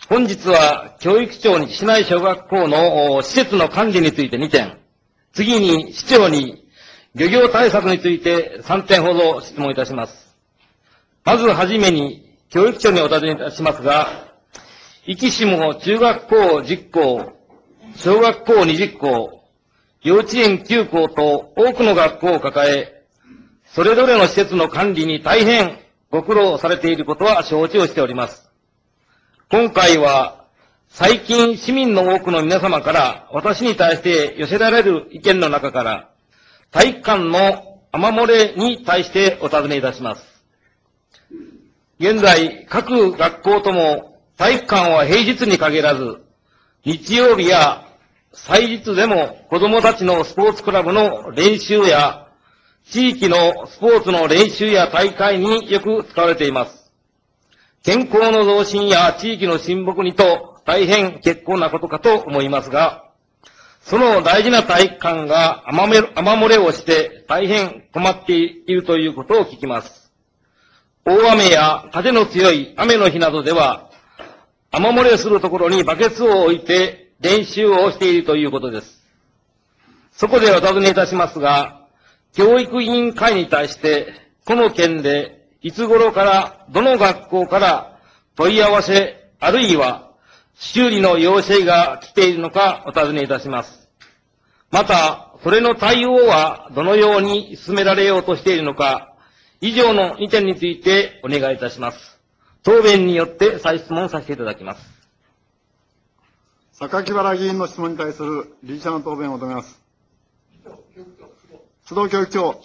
本日は教育長に市内小学校の施設の管理について2点、次に市長に漁業対策について3点ほど質問いたします。まずはじめに教育長にお尋ねいたしますが、壱岐市も中学校10校、小学校20校、幼稚園9校と多くの学校を抱え、それぞれの施設の管理に大変ご苦労されていることは承知をしております。今回は最近市民の多くの皆様から私に対して寄せられる意見の中から、体育館の雨漏れに対してお尋ねいたします。現在、各学校とも体育館は平日に限らず、日曜日や祭日でも子供たちのスポーツクラブの練習や、地域のスポーツの練習や大会によく使われています。健康の増進や地域の親睦にと大変結構なことかと思いますが、その大事な体育館が雨漏れをして大変困っているということを聞きます。大雨や風の強い雨の日などでは、雨漏れするところにバケツを置いて練習をしているということです。そこでお尋ねいたしますが、教育委員会に対して、この件でいつ頃からどの学校から問い合わせ、あるいは修理の要請が来ているのかお尋ねいたします。また、それの対応はどのように進められようとしているのか、以上の2点についてお願いいたします。答弁によって再質問させていただきます。 榊原議員の質問に対する理事者の答弁を求めます。須藤教育長。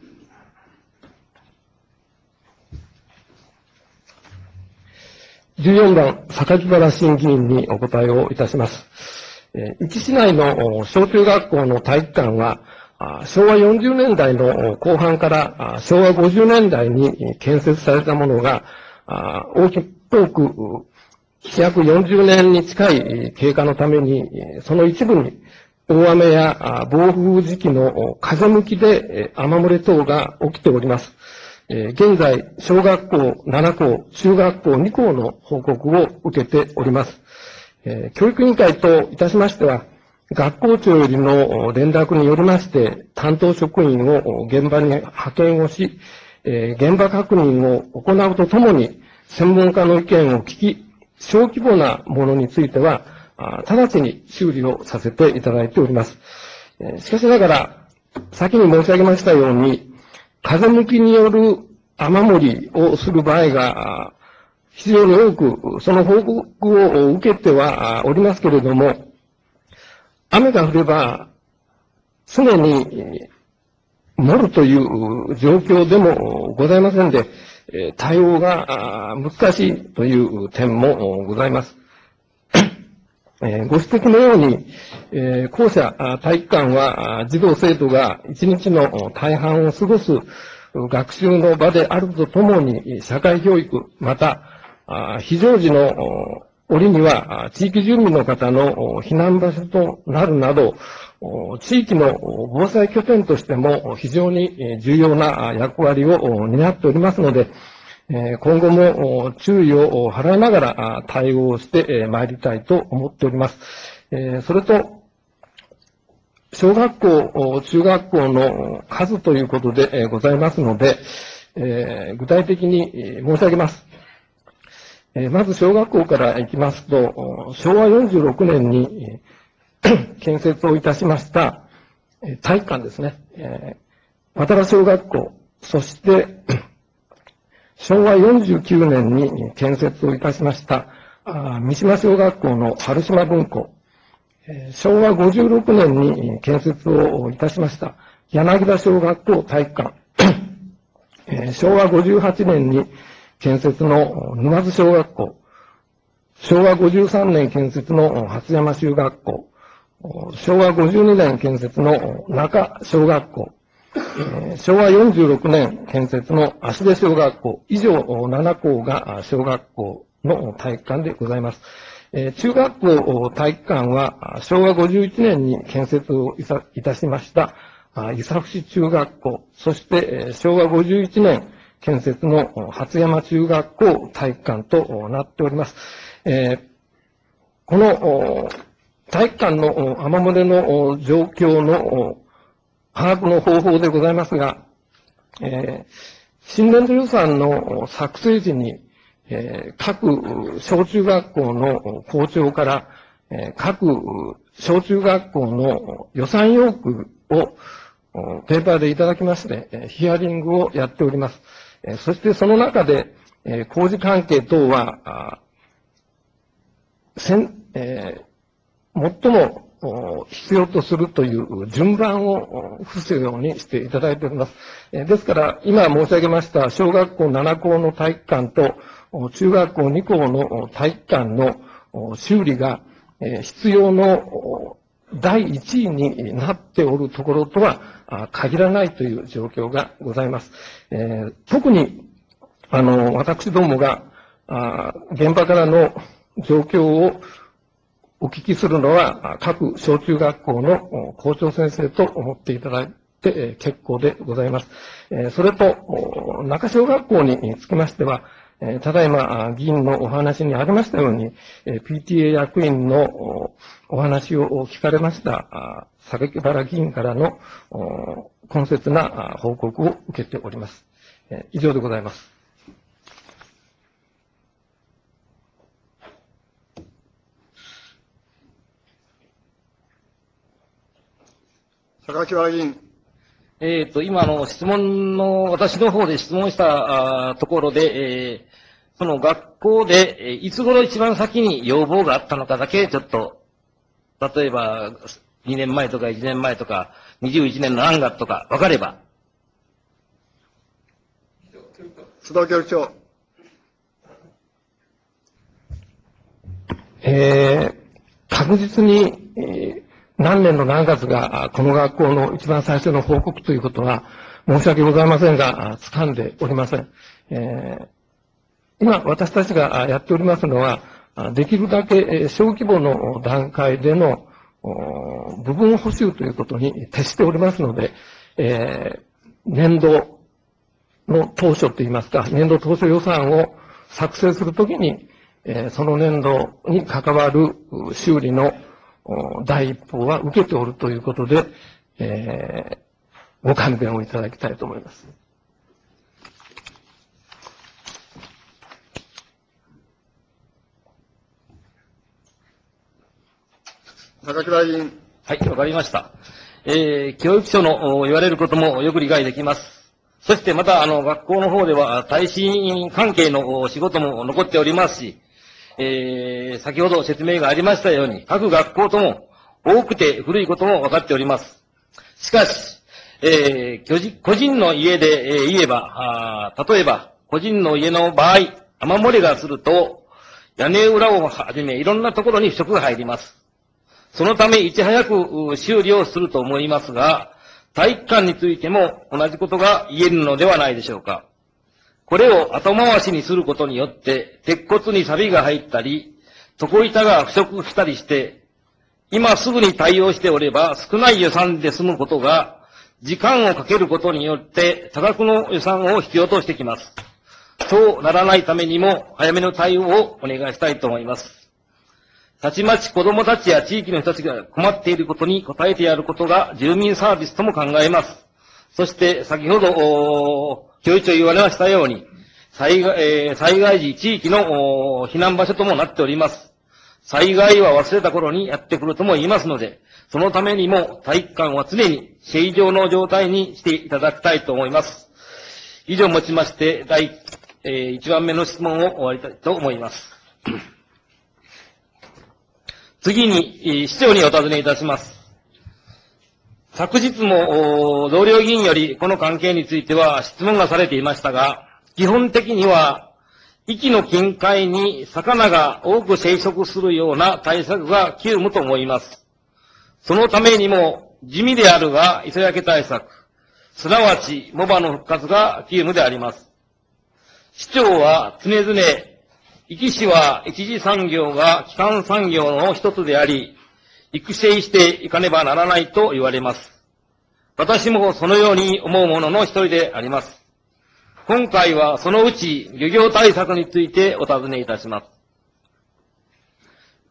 14番、榊原新議員にお答えをいたします。壱岐市内の小中学校の体育館は、昭和40年代の後半から昭和50年代に建設されたものが、多く約40年に近い経過のために、その一部に大雨や暴風時期の風向きで雨漏れ等が起きております。現在、小学校7校、中学校2校の報告を受けております。教育委員会といたしましては、学校長よりの連絡によりまして、担当職員を現場に派遣をし、現場確認を行うとともに、専門家の意見を聞き、小規模なものについては、直ちに修理をさせていただいております。しかしながら、先に申し上げましたように、風向きによる雨漏りをする場合が非常に多く、その報告を受けてはおりますけれども、雨が降れば、常に漏るという状況でもございませんで、対応が難しいという点もございます。ご指摘のように、校舎、体育館は児童生徒が一日の大半を過ごす学習の場であるとともに、社会教育、また、非常時の折には、地域住民の方の避難場所となるなど、地域の防災拠点としても非常に重要な役割を担っておりますので、今後も注意を払いながら対応してまいりたいと思っております。それと、小学校、中学校の数ということでございますので、具体的に申し上げます。まず小学校から行きますと、昭和46年に建設をいたしました体育館ですね。渡良小学校、そして昭和49年に建設をいたしました三島小学校の春島分校、昭和56年に建設をいたしました柳田小学校体育館、昭和58年に建設の沼津小学校、昭和53年建設の初山中学校、昭和52年建設の中小学校、昭和46年建設の芦出小学校、以上7校が小学校の体育館でございます。中学校体育館は昭和51年に建設をいたしました伊佐伏中学校、そして昭和51年建設の初山中学校体育館となっております。 この体育館の雨漏れの状況の把握の方法でございますが、新年度予算の作成時に、各小中学校の校長から、各小中学校の予算要求をペーパーでいただきまして、ヒアリングをやっております。そしてその中で、工事関係等は、最も必要とするという順番を伏すようにしていただいております。ですから、今申し上げました小学校7校の体育館と中学校2校の体育館の修理が必要の第一位になっておるところとは限らないという状況がございます。特に、私どもが現場からの状況をお聞きするのは、各小中学校の校長先生と思っていただいて結構でございます。それと、中小学校につきましては、ただいま議員のお話にありましたように、PTA 役員のお話を聞かれました榊原議員からの懇切な報告を受けております。以上でございます。 榊原議員。 今私の方で質問したところで、その学校で、いつ頃一番先に要望があったのかだけ、ちょっと、例えば、2年前とか1年前とか、21年の何月とか、分かれば。 須藤教授長。 確実に、何年の何月がこの学校の一番最初の報告ということは申し訳ございませんが、掴んでおりません。今、私たちがやっておりますのは、できるだけ小規模の段階での部分補修ということに徹しておりますので、年度の当初といいますか、年度当初予算を作成するときに、その年度に関わる修理の第一報は受けておるということで、ご勘弁をいただきたいと思います。 榊原議員。 はい、わかりました。教育省の言われることもよく理解できます。そしてまた、学校の方では耐震関係の仕事も残っておりますし、先ほど説明がありましたように、各学校とも多くて古いことも分かっております。しかし、個人の家で言えば、例えば、個人の家の場合、雨漏りがすると、屋根裏をはじめいろんなところに腐食が入ります。そのため、いち早く修理をすると思いますが、体育館についても同じことが言えるのではないでしょうか。これを後回しにすることによって、鉄骨に錆が入ったり、床板が腐食したりして、今すぐに対応しておれば少ない予算で済むことが、時間をかけることによって多額の予算を必要としてきます。そうならないためにも早めの対応をお願いしたいと思います。たちまち子供たちや地域の人たちが困っていることに応えてやることが住民サービスとも考えます。そして先ほど、教育長言われましたように、災害時地域の避難場所ともなっております。災害は忘れた頃にやってくるとも言いますので、そのためにも体育館は常に正常の状態にしていただきたいと思います。以上をもちまして、1番目の質問を終わりたいと思います。次に、市長にお尋ねいたします。昨日も同僚議員よりこの関係については質問がされていましたが、基本的には、壱岐の近海に魚が多く生息するような対策が急務と思います。そのためにも地味であるが磯焼け対策、すなわち藻場の復活が急務であります。市長は常々、壱岐市は一次産業が基幹産業の一つであり、育成していかねばならないと言われます。私もそのように思う者の一人であります。今回はそのうち漁業対策についてお尋ねいたします。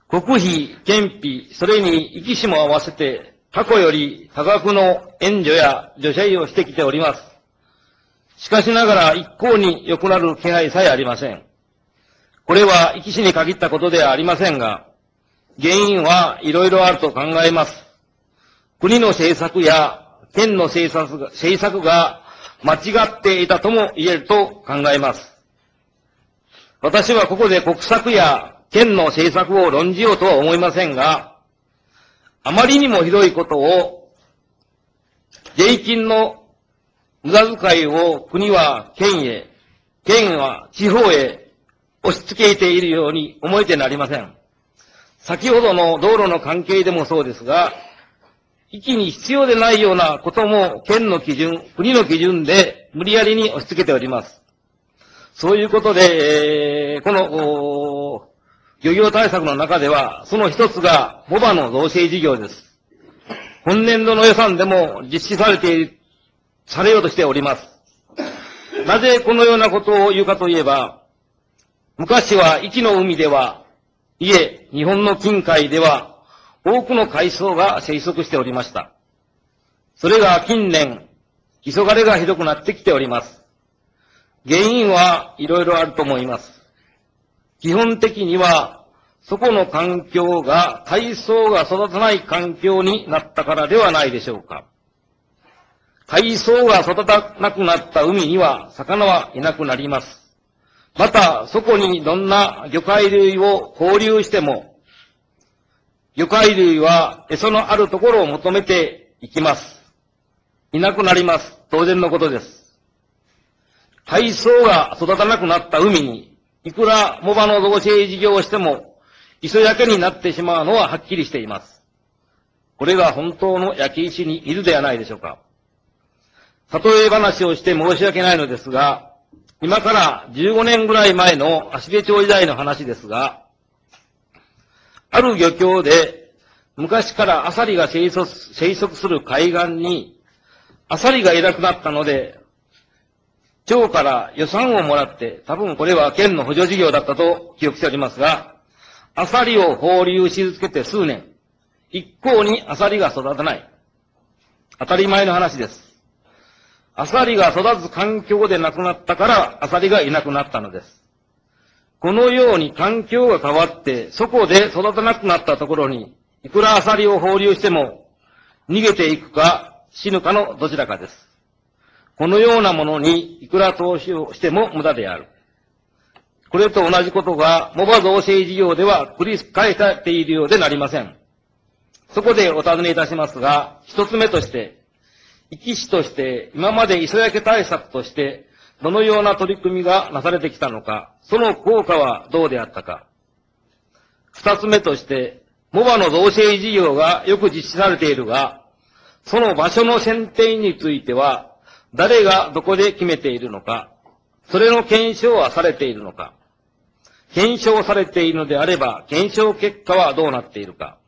国費、県費、それに生き死も合わせて、過去より多額の援助や助成をしてきております。しかしながら一向に良くなる気配さえありません。これは生き死に限ったことではありませんが、原因はいろいろあると考えます。国の政策や県の政策が間違っていたとも言えると考えます。私はここで国策や県の政策を論じようとは思いませんが、あまりにもひどいことを、税金の無駄遣いを国は県へ、県は地方へ押し付けているように思えてなりません。先ほどの道路の関係でもそうですが、一気に必要でないようなことも県の基準、国の基準で無理やりに押し付けております。そういうことで、この漁業対策の中では、その一つがモバの造成事業です。今年度の予算でも実施されようとしております。なぜこのようなことを言うかといえば、昔は壱岐の海では、いえ、日本の近海では、多くの海藻が生息しておりました。それが近年、急がれがひどくなってきております。原因はいろいろあると思います。基本的には、そこの環境が海藻が育たない環境になったからではないでしょうか。海藻が育たなくなった海には魚はいなくなります。また、そこにどんな魚介類を放流しても、魚介類は餌のあるところを求めていきます。いなくなります。当然のことです。海藻が育たなくなった海に、いくらモバの造成事業をしても、磯焼けになってしまうのははっきりしています。これが本当の焼き石にいるではないでしょうか。例え話をして申し訳ないのですが、今から15年ぐらい前の芦部町時代の話ですが、ある漁協で昔からアサリが生息する海岸にアサリがいなくなったので、町から予算をもらって、多分これは県の補助事業だったと記憶しておりますが、アサリを放流し続けて数年、一向にアサリが育たない。当たり前の話です。アサリが育つ環境でなくなったからアサリがいなくなったのです。このように環境が変わって、そこで育たなくなったところに、いくらアサリを放流しても、逃げていくか死ぬかのどちらかです。このようなものにいくら投資をしても無駄である。これと同じことが、モバ造成事業では繰り返されているようでなりません。そこでお尋ねいたしますが、一つ目として、壱岐市として今まで磯焼け対策として、どのような取り組みがなされてきたのか、その効果はどうであったか。二つ目として、モバの造成事業がよく実施されているが、その場所の選定については、誰がどこで決めているのか、それの検証はされているのか、検証されているのであれば、検証結果はどうなっているか。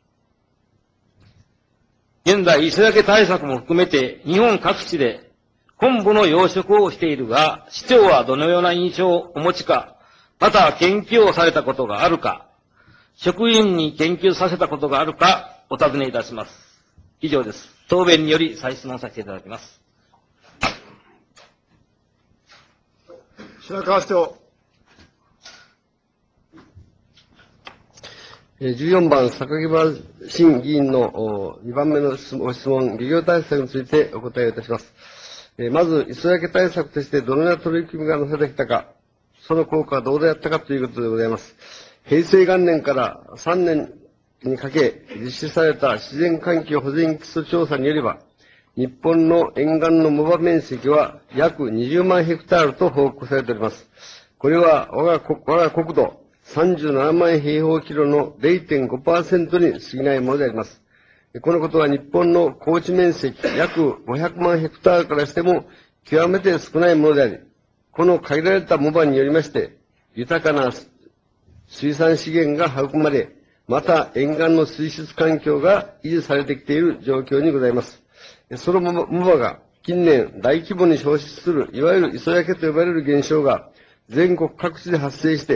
現在、磯焼け対策も含めて、日本各地で昆布の養殖をしているが、市長はどのような印象をお持ちか、また研究をされたことがあるか、職員に研究させたことがあるか、お尋ねいたします。以上です。答弁により再質問させていただきます。 白川市長。 14番、榊原新議員の2番目のご質問、漁業対策についてお答えをいたします。まず、磯焼け対策としてどのような取り組みがなされてきたか、その効果はどうであったかということでございます。平成元年から3年にかけ実施された自然環境保全基礎調査によれば、日本の沿岸のモバ面積は約20万ヘクタールと報告されております。これは我が国土37万平方キロの 0.5% に過ぎないものであります。このことは日本の耕地面積約500万ヘクタールからしても極めて少ないものであり、この限られたモバによりまして、豊かな水産資源が育まれ、また沿岸の水質環境が維持されてきている状況にございます。そのモバが近年大規模に消失する、いわゆる磯焼けと呼ばれる現象が全国各地で発生して、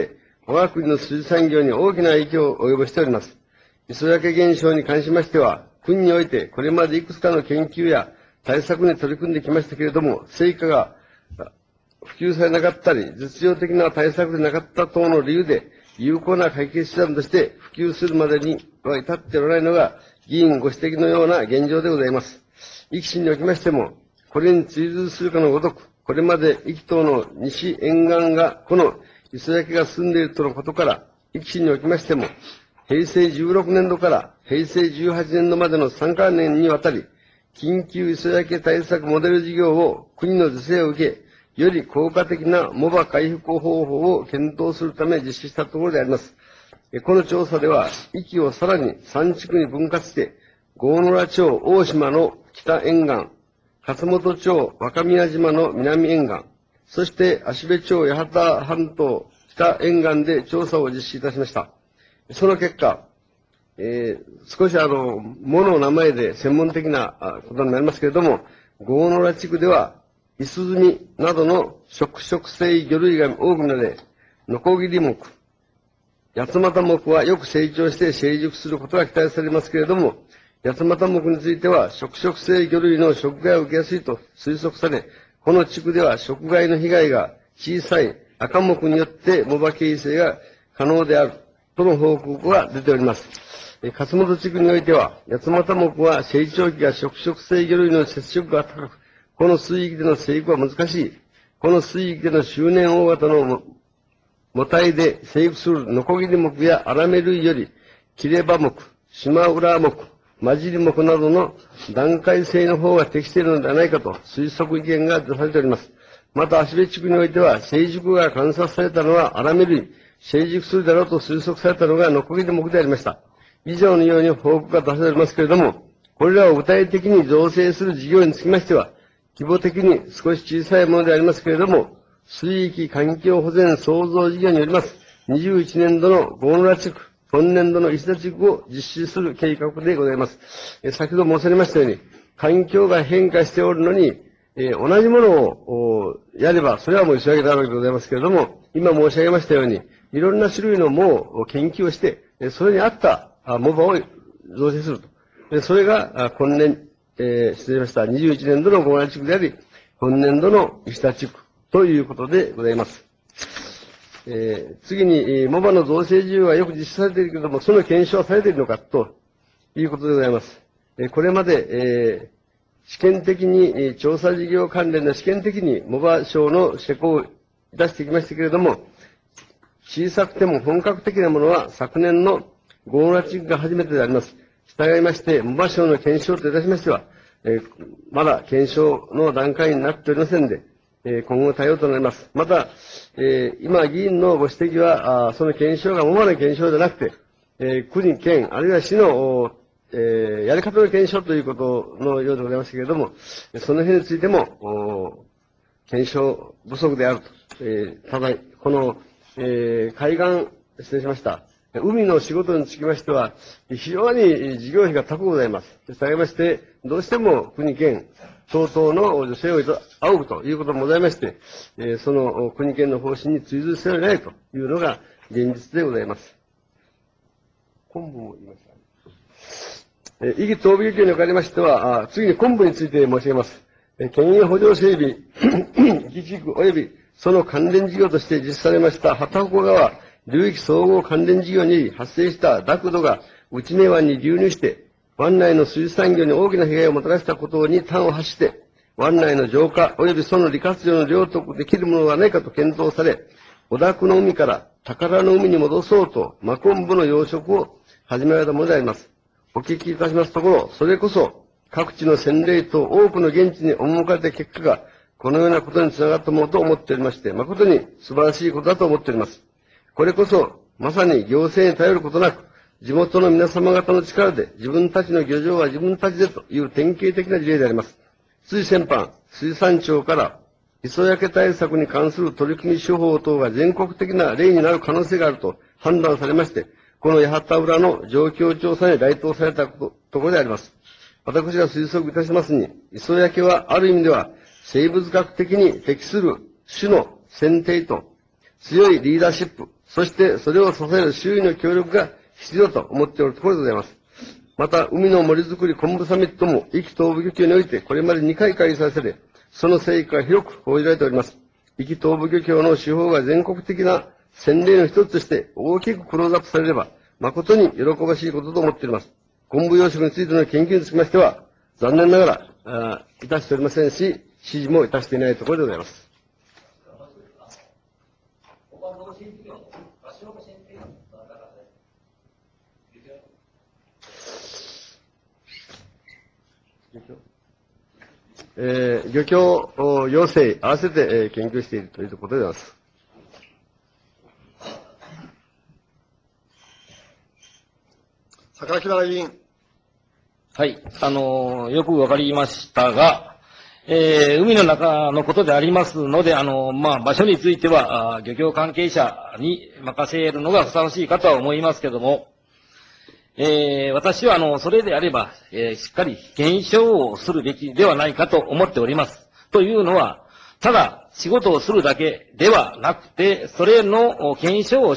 我が国の水産業に大きな影響を及ぼしております。磯焼け現象に関しましては、国においてこれまでいくつかの研究や対策に取り組んできましたけれども、成果が普及されなかったり、実用的な対策でなかった等の理由で、有効な解決手段として普及するまでには至っておらないのが、議員ご指摘のような現状でございます。壱岐市におきましても、これに追随するかのごとく、これまで壱岐島の西沿岸が、この磯焼けが進んでいるとのことから、壱岐市におきましても、平成16年度から平成18年度までの3カ年にわたり、緊急磯焼け対策モデル事業を国の是正を受け、より効果的な藻場回復方法を検討するため実施したところであります。この調査では、壱岐をさらに3地区に分割して、郷野良町大島の北沿岸、勝本町若宮島の南沿岸、そして芦部町八幡半島北沿岸で調査を実施いたしました。その結果、少し藻の名前で専門的なことになりますけれども、郷野良地区では、イスズミなどの食食性魚類が多く見られ、ノコギリ目、八俣目はよく成長して成熟することが期待されますけれども、八俣目については食食性魚類の食害を受けやすいと推測され、この地区では食害の被害が小さい赤目によって藻場形成が可能であるとの報告が出ております。勝本地区においては、八俣目は成長期が食食性魚類の接触が高く、この水域での生育は難しい。この水域での周年大型の母体で生育するノコギリ目やアラメ類より、切れ葉目、島浦目、混じり目などの段階性の方が適しているのではないかと推測意見が出されております。また、芦部地区においては、成熟が観察されたのはアラメ類、成熟するだろうと推測されたのがノコギリ目でありました。以上のように報告が出されておりますけれども、これらを具体的に造成する事業につきましては、規模的に少し小さいものでありますけれども、水域環境保全創造事業によります、21年度の郷野良地区、本年度の石田地区を実施する計画でございます。先ほど申し上げましたように、環境が変化しておるのに、同じものをやれば、それはもう磯焼けなわけでございますけれども、今申し上げましたように、いろんな種類の藻を研究をして、それに合った藻場を造成すると。それが今年、失礼しました。21年度の郷野地区であり、本年度の石田地区ということでございます。次に、藻場の造成事業はよく実施されているけれども、その検証はされているのかということでございます。これまで、試験的に、調査事業関連の試験的に藻場省の施行をいたしてきましたけれども、小さくても本格的なものは昨年の郷野地区が初めてであります。従いまして、藻場省の検証といたしましては、まだ検証の段階になっておりませんで、今後対応となります。また、今、議員のご指摘は、その検証が藻場の検証でなくて、国、県、あるいは市の、やり方の検証ということのようでございますけれども、その辺についても、検証不足であると。ただ、この、海岸、失礼しました。海の仕事につきましては、非常に事業費が高くございます。したがいまして、どうしても国県等々の助成を仰ぐということもございまして、その国県の方針に追随せられないというのが現実でございます。昆布も言いました。壱岐東部漁協におかれましては、次に昆布について申し上げます。県営補助整備、壱岐地区及びその関連事業として実施されました畑岡川流域総合関連事業に発生した濁土が内根湾に流入して、湾内の水産業に大きな被害をもたらしたことに端を発して、湾内の浄化及びその利活用の領得できるものがないかと検討され、小濁の海から宝の海に戻そうと、真昆布の養殖を始められたものであります。お聞きいたしますところ、それこそ各地の洗礼と多くの現地に赴かれた結果が、このようなことにつながったものと思っておりまして、誠に素晴らしいことだと思っております。これこそ、まさに行政に頼ることなく、地元の皆様方の力で自分たちの漁場は自分たちでという典型的な事例であります。つい先般、水産庁から磯焼け対策に関する取り組み手法等が全国的な例になる可能性があると判断されまして、この八幡浦の状況調査に該当されたところであります。私が推測いたしますに、磯焼けはある意味では生物学的に適する種の選定と強いリーダーシップ、 そしてそれを支える周囲の協力が必要と思っておるところでございます。また、海の森づくり昆布サミットも、壱岐東部漁協において、これまで2回開催され、その成果が広く報じられております。壱岐東部漁協の手法が全国的な先例の一つとして大きくクローズアップされれば、誠に喜ばしいことと思っております。昆布養殖についての研究につきましては、残念ながら、いたしておりませんし、指示もいたしていないところでございます。漁協要請、合わせて、研究しているということでございます。 坂木原議員。 はい。よくわかりましたが、海の中のことでありますので、場所については、漁業関係者に任せるのがふさわしいかとは思いますけども、私は、それであれば、しっかり検証をするべきではないかと思っております。というのは、ただ仕事をするだけではなくて、それの検証をして、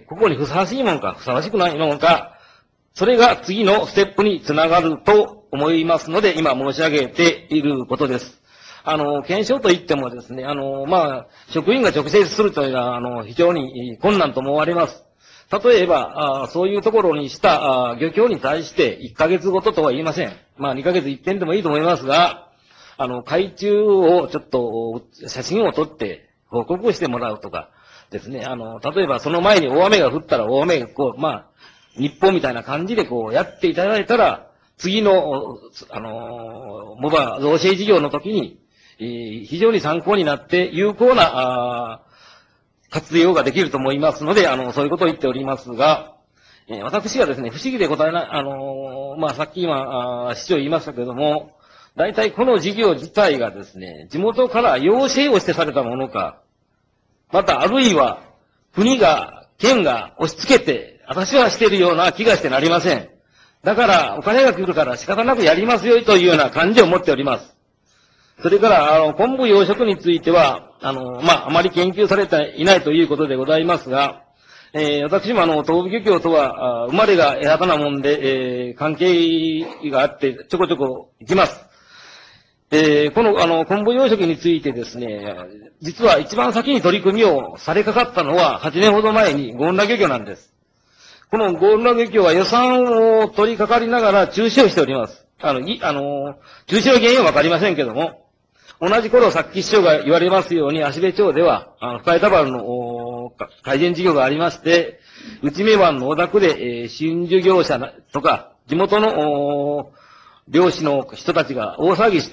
ここにふさわしいものか、ふさわしくないものか、それが次のステップにつながると思いますので、今申し上げていることです。検証といってもですね、職員が直接するというのは、非常に困難と思われます。例えば、そういうところにした漁協に対して1ヶ月ごととは言いません。2ヶ月一遍でもいいと思いますが、海中をちょっと写真を撮って報告してもらうとかですね、例えばその前に大雨が降ったら大雨が日報みたいな感じでやっていただいたら、次の、モバ造成事業の時に、非常に参考になって有効な、活用ができると思いますので、そういうことを言っておりますが、私がですね、不思議で答えない、さっき今、市長言いましたけれども、大体この事業自体がですね、地元から要請をしてされたものか、またあるいは、国が、県が押し付けて、私はしているような気がしてなりません。だから、お金が来るから仕方なくやりますよというような感じを持っております。それから、昆布養殖については、あまり研究されていないということでございますが、私も東部漁協とは、生まれが枝なもんで、関係があって、ちょこちょこ行きます。この、昆布養殖についてですね、実は一番先に取り組みをされかかったのは、8年ほど前にゴンラ漁協なんです。このゴンラ漁協は予算を取り掛かりながら中止をしております。中止の原因はわかりませんけども、同じ頃、さっき市長が言われますように、芦部町では、深井田原の改善事業がありまして、内目湾の小田区で、真珠業者とか、地元の漁師の人たちが大騒ぎして、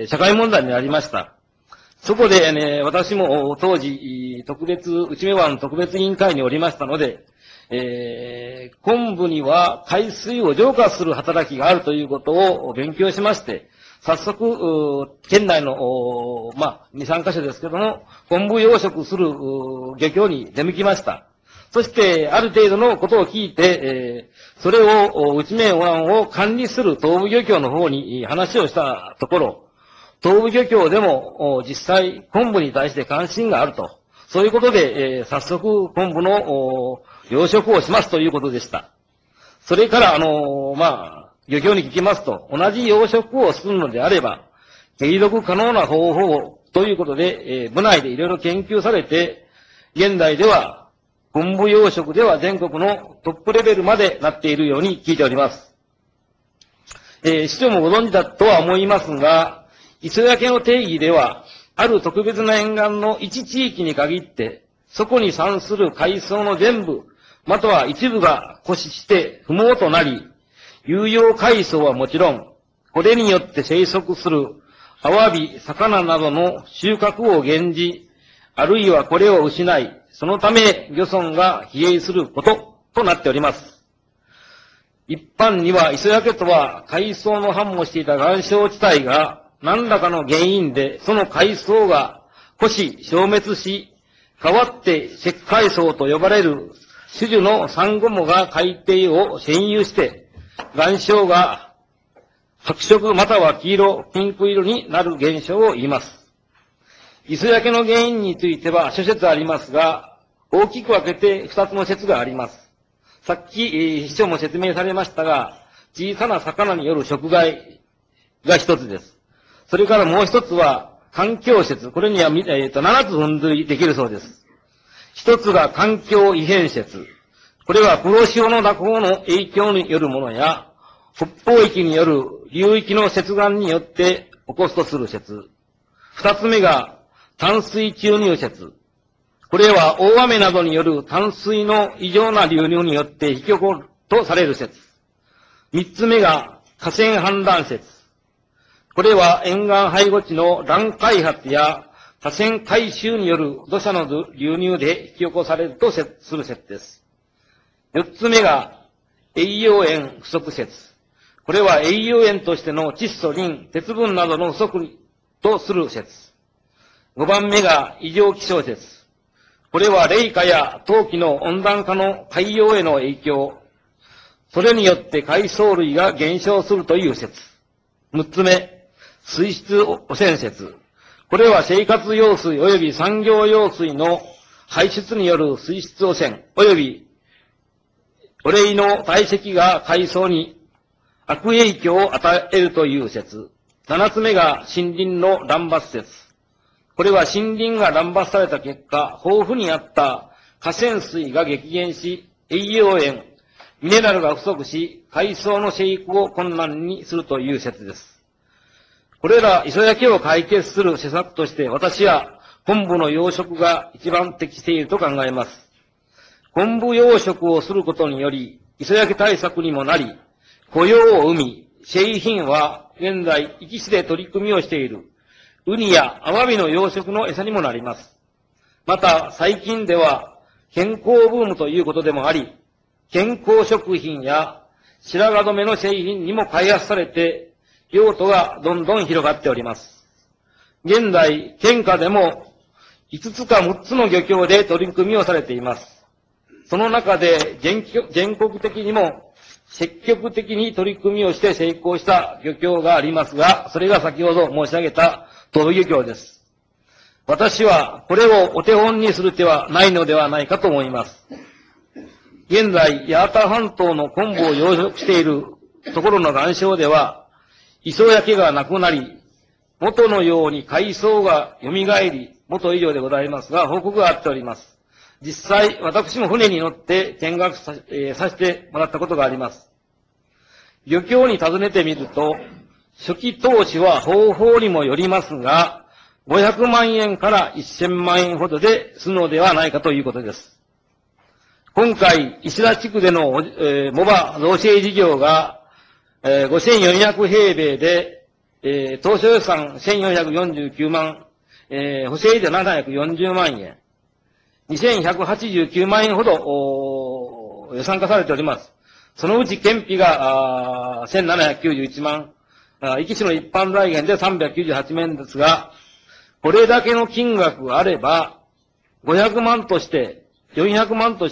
社会問題になりました。そこでね、私も当時、内目湾特別委員会におりましたので、昆布には海水を浄化する働きがあるということを勉強しまして、早速、県内の、2、3カ所ですけども、昆布養殖する漁協に出向きました。そして、ある程度のことを聞いて、それを、内面湾を管理する東部漁協の方に話をしたところ、東部漁協でも、実際、昆布に対して関心があると。そういうことで、早速、昆布の養殖をしますということでした。それから、漁協に聞きますと、同じ養殖をするのであれば、継続可能な方法ということで、部内でいろいろ研究されて、現代では、昆布養殖では全国のトップレベルまでなっているように聞いております。市長もご存知だとは思いますが、磯焼けの定義では、ある特別な沿岸の一地域に限って、そこに産する海藻の全部、または一部が枯死して不毛となり、有用海藻はもちろん、これによって生息するアワビ、魚などの収穫を減じ、あるいはこれを失い、そのため漁村が疲弊することとなっております。一般には磯焼けとは海藻の繁茂していた岩礁地帯が何らかの原因でその海藻が枯死、消滅し、代わって石灰藻と呼ばれる種々のサンゴモが海底を占有して、岩礁が白色または黄色、ピンク色になる現象を言います。磯焼けの原因については諸説ありますが、 大きく分けて2つの説があります。さっき、市長も説明されましたが、小さな魚による食害が1つです。それからもう1つは、環境説。これには、7つ分類できるそうです。1つが環境異変説。これは黒潮の蛇行の影響によるものや、北方域による流域の接岸によって起こすとする説。2つ目が淡水注入説。これは大雨などによる淡水の異常な流入によって引き起こるとされる説。3つ目が河川氾濫説。これは沿岸背後地の乱開発や河川改修による土砂の流入で引き起こされるとする説です。4つ目が栄養塩不足説。これは栄養塩としての窒素、リン、鉄分などの不足とする説。5番目が異常気象説。これは冷夏や冬季の温暖化の海洋への影響。それによって海藻類が減少するという説。6つ目、水質汚染説。これは生活用水及び産業用水の排出による水質汚染及び汚泥の堆積が海藻に悪影響を与えるという説。7つ目が森林の乱伐説。これは森林が乱伐された結果、豊富にあった河川水が激減し、栄養塩、ミネラルが不足し、海藻の生育を困難にするという説です。これら磯焼けを解決する施策として、私は昆布の養殖が一番適していると考えます。昆布養殖をすることにより、磯焼け対策にもなり、雇用を生み、製品は現在、壱岐市で取り組みをしている、ウニやアワビの養殖の餌にもなります。また、最近では、健康ブームということでもあり、健康食品や白髪染めの製品にも開発されて、用途がどんどん広がっております。現在、県下でも5つか6つの漁協で取り組みをされています。その中で全国的にも積極的に取り組みをして成功した漁協がありますが、それが先ほど申し上げた東部漁協です。私はこれをお手本にする手はないのではないかと思います。現在、八幡半島の昆布を養殖しているところの岩礁では、磯焼けがなくなり、元のように海藻が蘇り、元以上でございますが、報告があっております。実際、私も船に乗って見学させてもらったことがあります。漁協に尋ねてみると、初期投資は方法にもよりますが、500万円から1000万円ほどで済むのではないかということです。今回、石田地区でのモバ造成事業が、5400平米で、当初予算1449万、補正で740万円、2189万円ほど予算化されております。そのうち県費が1791万、壱岐市の一般財源で398万円ですが、これだけの金額があれば、500万として、400万として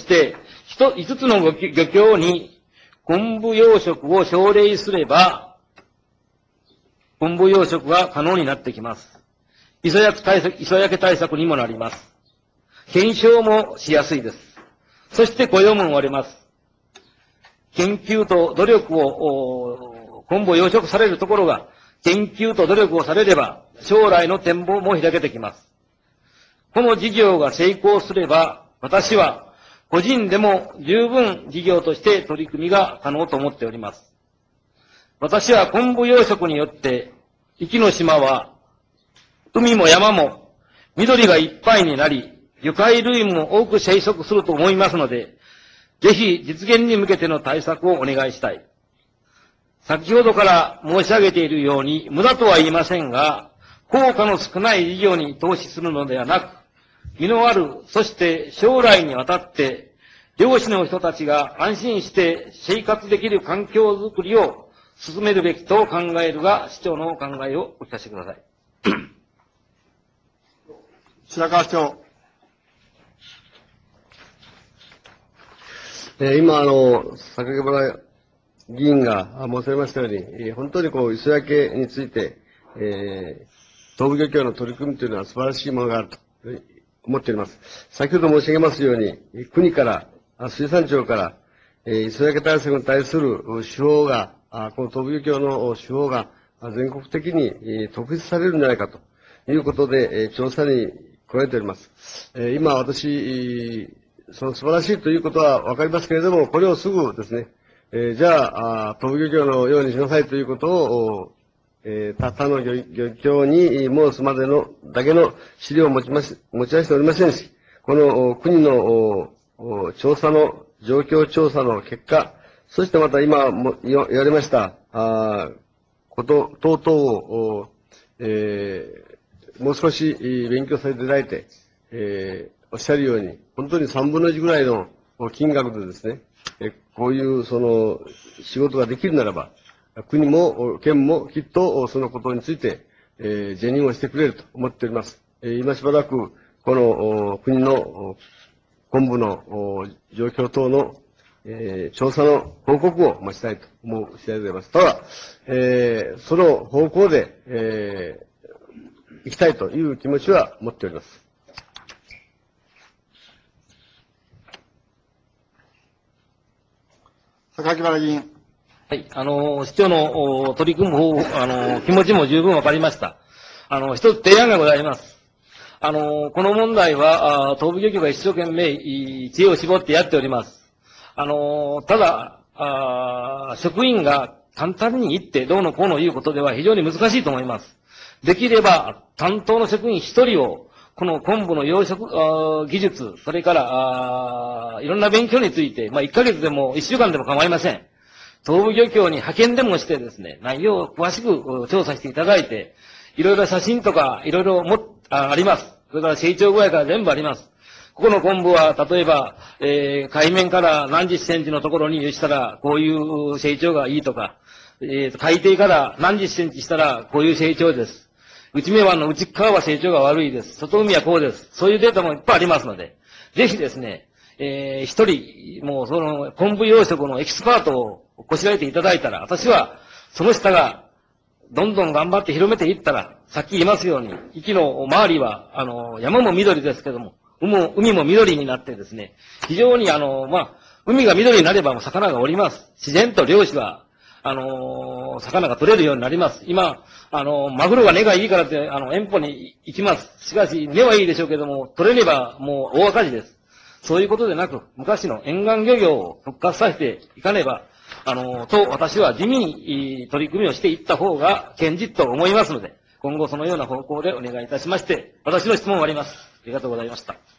、5つの漁協に昆布養殖を奨励すれば、昆布養殖が可能になってきます。磯焼け対策にもなります。検証もしやすいです。そして雇用も生まれます。研究と努力を、昆布を養殖されるところが、研究と努力をされれば、将来の展望も開けてきます。この事業が成功すれば、私は個人でも十分事業として取り組みが可能と思っております。私は昆布養殖によって、壱岐の島は、海も山も緑がいっぱいになり、魚介類も多く生息すると思いますので、ぜひ実現に向けての対策をお願いしたい。先ほどから申し上げているように、無駄とは言いませんが、効果の少ない事業に投資するのではなく、実のある、そして将来にわたって、漁師の人たちが安心して生活できる環境づくりを進めるべきと考えるが、市長のお考えをお聞かせください。 白川市長。 今、榊原議員が申されましたように、本当に磯焼けについて、東部漁協の取り組みというのは素晴らしいものがあると思っております。先ほど申し上げますように、国から、水産庁から、磯焼け対策に対する手法が、この東部漁協の手法が全国的に特筆されるんじゃないかということで、調査に加えております。今私、その素晴らしいということはわかりますけれども、これをすぐですね、じゃあ、東部漁協のようにしなさいということを、他の漁協に申すまでのだけの資料を持ち出しておりませんし、この国の調査の、状況調査の結果、そしてまた今も言われました、こと等々を、もう少し勉強させていただいて、おっしゃるように、本当に3分の1ぐらいの金額でですね、こういうその仕事ができるならば、国も県もきっとそのことについて、是認をしてくれると思っております。今しばらく、この国の本部の状況等の、調査の報告を待ちたいと思う次第でございます。ただ、その方向で、行きたいという気持ちは持っております。 榊原議員。 はい、市長の取り組む方、気持ちも十分わかりました。一つ提案がございます。この問題は、東部漁協が一生懸命、知恵を絞ってやっております。ただ、職員が簡単に言ってどうのこうの言うことでは非常に難しいと思います。できれば、担当の職員一人を、この昆布の養殖技術、それから、いろんな勉強について、1ヶ月でも1週間でも構いません。東部漁協に派遣でもしてですね、内容を詳しく調査していただいて、いろいろ写真とか、いろいろあります。それから成長具合から全部あります。ここの昆布は、例えば、海面から何十センチのところにしたら、こういう成長がいいとか、海底から何十センチしたら、こういう成長です。内目湾の内側は成長が悪いです。外海はこうです。そういうデータもいっぱいありますので、ぜひですね、一人、もうその昆布養殖のエキスパートをこしらえていただいたら、私は、その下が、どんどん頑張って広めていったら、さっき言いますように、域の周りは、山も緑ですけども、海も緑になってですね、非常に海が緑になれば魚がおります。自然と漁師は、魚が取れるようになります。今、マグロが根がいいからって、遠方に行きます。しかし、根はいいでしょうけども、取れればもう大赤字です。そういうことでなく、昔の沿岸漁業を復活させていかねば、と私は地味に取り組みをしていった方が堅実と思いますので、今後そのような方向でお願いいたしまして、私の質問は終わります。ありがとうございました。